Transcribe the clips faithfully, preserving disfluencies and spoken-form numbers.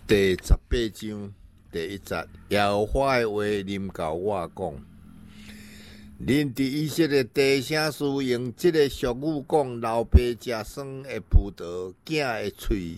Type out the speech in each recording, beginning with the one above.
第十八章第一节，耶和华的话临到我讲：恁伫以色列地啥事用即个俗语讲？老爸食酸的葡萄，囝的喙。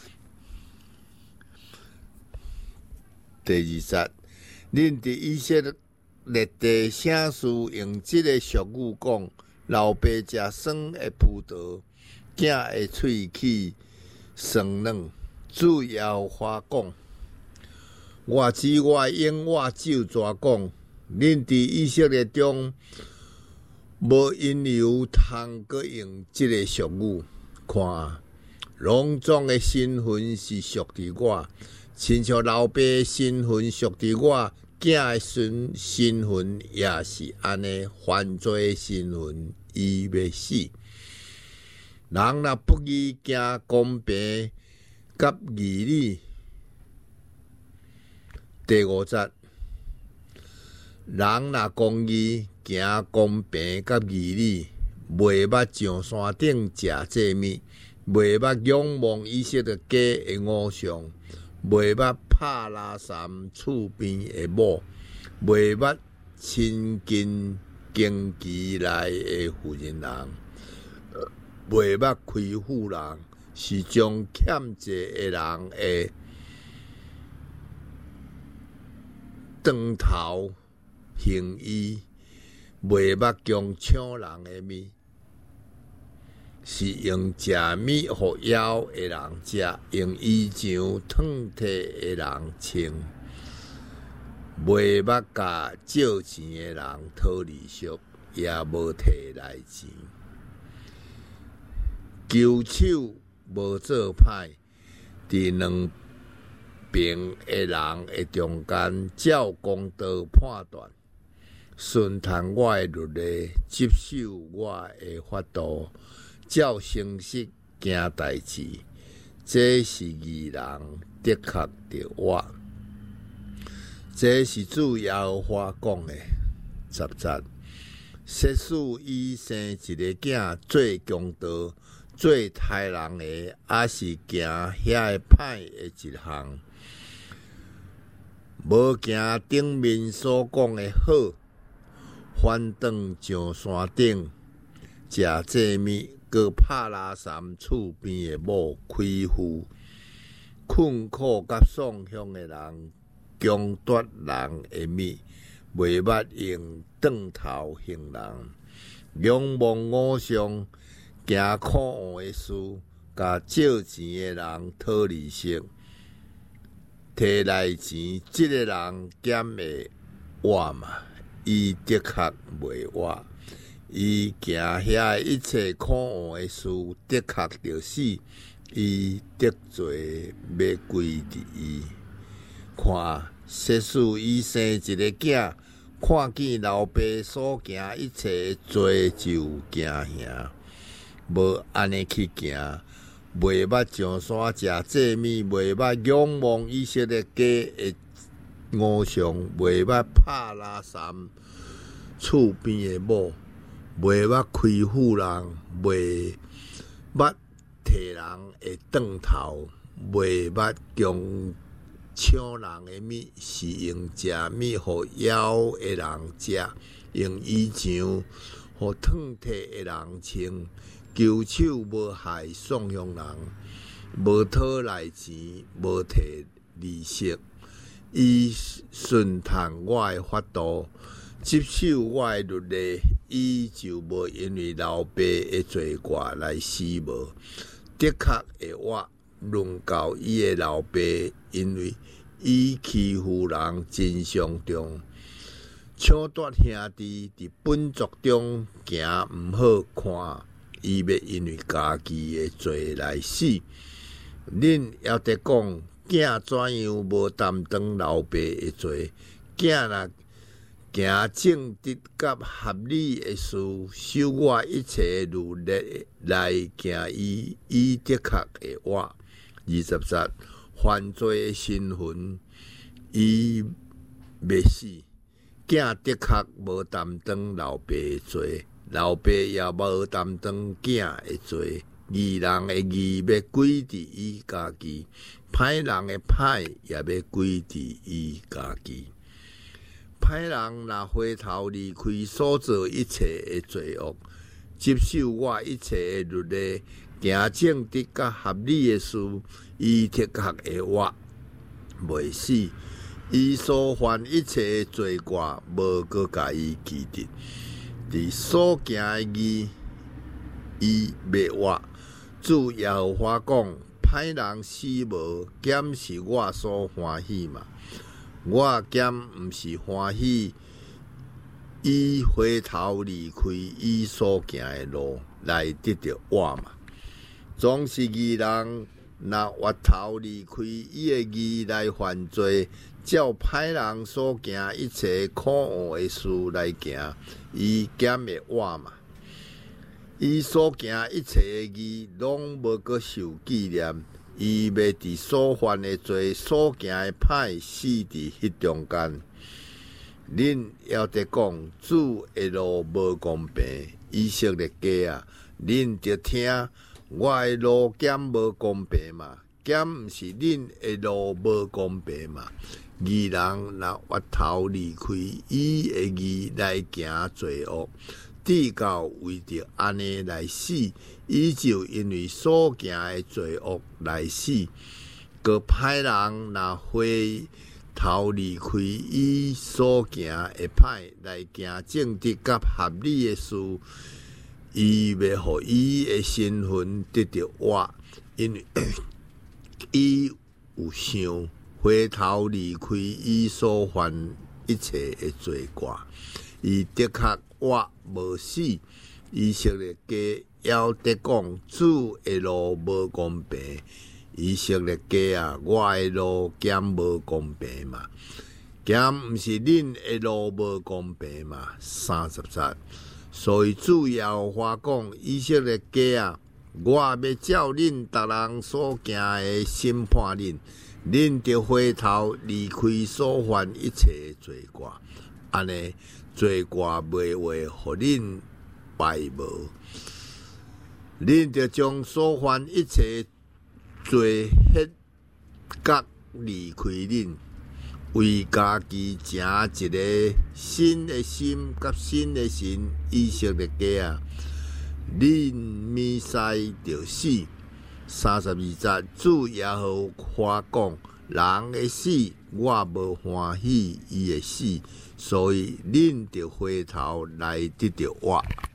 第二节，恁伫以色列地啥事用即个俗语讲？老爸食酸的葡萄，囝的喙齿酸软。主耶和华讲：我知我用我咒诅讲，恁伫以色列中无因由通阁用即个俗语。看，隆重的身份是属伫我，亲像老爸的身份属伫我，囝的身身份也是安尼，犯罪的身份伊要死。人若不义行公平。甲义理，第五节，人若公义行公平甲义理，袂捌上山顶食祭物，袂捌仰望以色列家的偶像，袂捌拍拉山厝边的某，袂捌亲近荆棘内的妇人人，袂捌亏负人。是将欠债的人的断头行医，袂捌强抢人的物，是用食物互枵的人食，用衣裳烫体的人穿，袂捌甲借钱的人讨利息，也无摕来钱，求手。无做歹，伫两边的人的中间，照公道判断，顺从我的律例，接受我的法度，照诚实行代志，这是义人，的确着我。这是主耶和华讲的。十节，设使伊生一个囝做强盗。做杀人的，也是行遐个歹的一项，无行顶面所讲的好，反转上山顶食祭物，搁拍拉山厝边的某，亏负困苦甲丧凶的人，强夺人的物，袂捌用断头行人，仰望偶像。行可恶的事，甲借钱的人讨利息，摕来钱，即、这个人减会活嘛？伊的确袂活，伊行遐一切可恶的事，的确着死。伊得罪要归伫伊。看，设使伊生一个囝，看见老爸所行一切罪就惊吓。无安尼去行，袂捌上山食祭物，袂捌仰望以色列家的偶像，袂捌拍拉山厝边的某，袂捌亏负人，袂捌摕人的断头，袂捌强抢人的物，是用食物互枵的人食，用衣裳互烫体的人穿。求手无害丧凶人，无讨来钱，无摕利息，伊顺从我的法度，接受我的律例，伊就无因为老爸的罪过来死无。的确会活，论到伊的老爸，因为伊欺负人真伤重，抢夺兄弟伫本族中行毋好看。伊要因为家己的罪来死，恁还得讲囝怎样无担当老爸的罪？囝若行正直甲合理的事，守我一切律例来行伊，伊的确会活。二十节，犯罪的身份，伊要死。囝的确无担当老爸的罪。老爸也无担当囝的罪， 义人的义要归伫伊家己，歹人的歹也要归伫伊家己。歹人若回头离开所做一切的罪恶，接受我一切的律例，行正直甲合理的事，伊的确会活，袂死。伊所犯一切的罪过，无搁甲伊记得。伫所行的义，伊袂活。主耶和华讲：歹人死无，减是我所欢喜嘛。我减毋是欢喜，伊回头离开伊所行的路，来得到我嘛。总是义人若回头离开伊的义来犯罪，照歹人所行一切可恶的事来行，伊减会活嘛。伊所行一切的义，拢无搁受纪念。伊要伫所犯的罪、所行的歹死伫迄中间。恁要得讲，主的路无公平，以色列家啊，恁着听，我的路减无公平嘛？减毋是恁的路无公平嘛？义人若回头离开伊的义来行罪恶，至到为着安尼来死，伊就因为所行的罪恶来死。个歹人若回头离开伊所行的歹，来行正直甲合理的事，伊要互伊的身份得到活，因为伊有想回头离开伊所犯一切的罪过，伊的确活无死。以色列家要得讲，主的路无公平。以色列家啊，我的路减无公平嘛？减毋是恁的路无公平嘛？三十节，所以主耶和华讲，以色列家啊，我要照恁逐人所行的审判恁，恁着回头离开所犯一切的罪过，安尼罪过袂会互恁败无。恁着将所犯一切罪ฮ็角离开恁，为家己成一个新的心甲新的神。以色列家啊，恁弥赛着死。三十二节，主耶和华讲：人的死，我无欢喜伊的死，所以恁着回头来得到我。